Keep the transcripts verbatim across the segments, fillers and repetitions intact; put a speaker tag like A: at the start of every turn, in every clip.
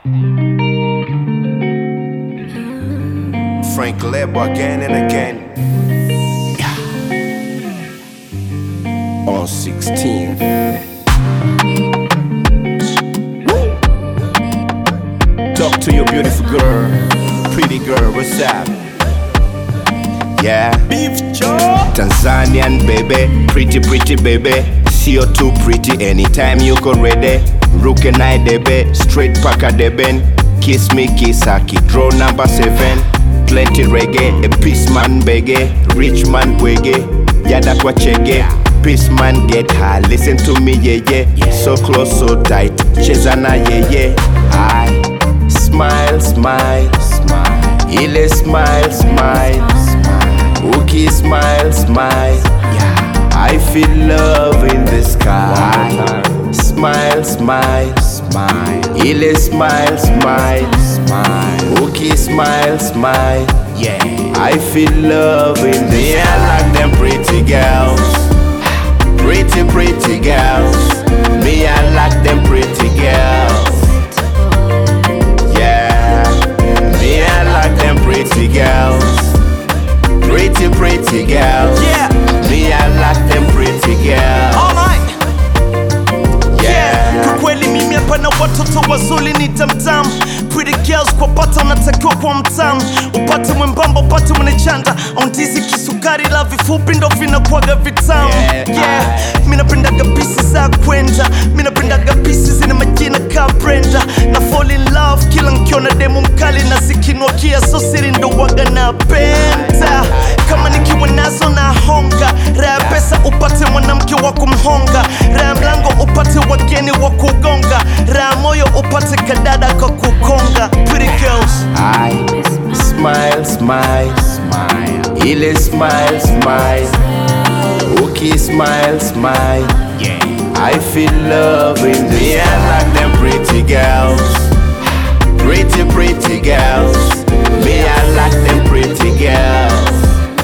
A: Frank Lebo again and again. Yeah. On sixteenth. Talk to your beautiful girl, pretty girl, what's up? Yeah.
B: Beef Joe.
A: Tanzanian baby, pretty pretty baby. See you too pretty anytime you go ready. Ruke night debe, straight paka deben. Kiss me kiss haki, draw number seven. Plenty reggae, a peace man bege. Rich man wege, yada kwa chege. Peace man get high, listen to me yeah yeah. So close so tight, cheza na yeah yeah. I smile smile smile, ile smile smile smile. Uki smile smile, yeah. I feel love in the sky. Smile smile smile, ile smile smile smile. Uki smile smile, yeah. I feel love in the air. I like them pretty girls, pretty pretty girls. Me I like them pretty girls, yeah. Me I like them pretty girls, pretty pretty girls,
B: Yeah.
A: me I like them pretty girls,
B: Alright.
A: yeah.
B: Kwa kweli mimi hapa na watoto wazuri ni tamtam. Pretty girls kwa pata unatakiwa kwa mtam. Upate mwembamba upate mwenechanda. Ondizi kisukari la vifupi ndo vinakuwaga vitamu.
A: Yeah,
B: Yeah.
A: aye.
B: Mina pendaga pisi za kwenda. Mina pendaga pisi zina majina ka Brenda. Na fall in love kila nkiona demo mkali na zikinuakia so siri ndo waga na penta. Kama nikiwa nazo na honga. Raya pesa upate mwanamke wa kumhonga. Raya mlango upate wageni wa kugonga. Raya moyo upate kadada kwa kukonga. Pretty girls.
A: I smile, smile, smile. Ile smile, smile. Uki smile, smile. Yeah. I feel love in the air. I like them pretty girls, pretty pretty girls. Me I like them pretty girls,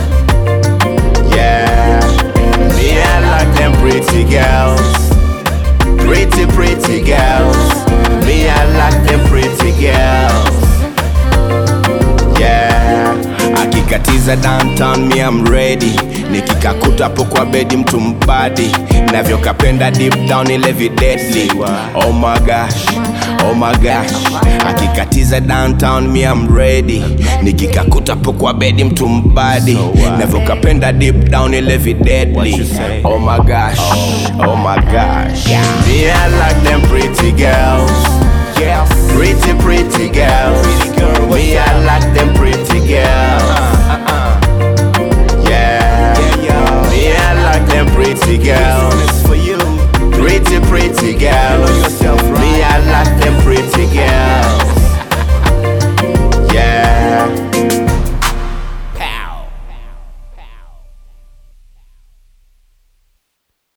A: yeah. Me I like them pretty girls, pretty pretty girls. Me I like them pretty girls, yeah. Akikatiza downtown me I'm ready. Nikikakuta hapo kwa bedi mtu mbadi. Navyo kapenda deep down ile deadly. Oh my gosh, oh my gosh. Akikatiza downtown me I'm ready. Nikikakuta hapo kwa bedi mtu mbadi. Navyo kapenda deep down ile deadly. Oh my gosh, oh my gosh. Me I like them pretty girls, yeah. Pretty pretty girls. Me I like them pretty girls, yeah. Me I like them pretty girls, pretty pretty girls. Me I like them pretty girls.